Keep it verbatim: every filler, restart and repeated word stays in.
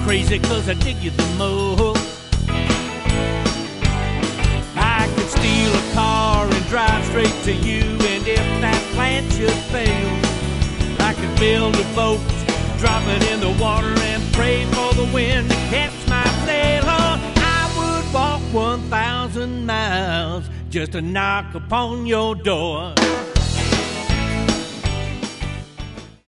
crazy 'cause I dig you the most. I could steal a car and drive straight to you, and if that plan should fail, I could build a boat, drop it in the water, and pray for the wind to catch my sail. Oh, I would walk one thousand miles just to knock upon your door.